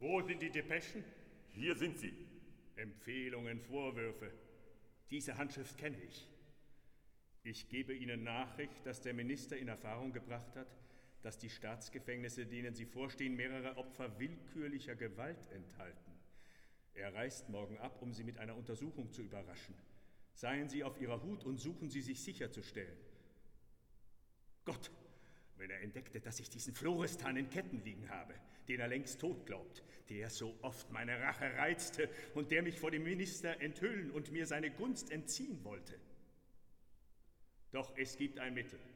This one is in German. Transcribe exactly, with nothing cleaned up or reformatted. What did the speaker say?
Wo sind die Depeschen? Hier sind sie. Empfehlungen, Vorwürfe. Diese Handschrift kenne ich. Ich gebe Ihnen Nachricht, dass der Minister in Erfahrung gebracht hat, dass die Staatsgefängnisse, denen Sie vorstehen, mehrere Opfer willkürlicher Gewalt enthalten. Er reist morgen ab, um Sie mit einer Untersuchung zu überraschen. Seien Sie auf Ihrer Hut und suchen Sie, sich sicherzustellen. Gott, wenn er entdeckte, dass ich diesen Florestan in Ketten liegen habe, den er längst tot glaubt, der so oft meine Rache reizte und der mich vor dem Minister enthüllen und mir seine Gunst entziehen wollte. Doch es gibt ein Mittel.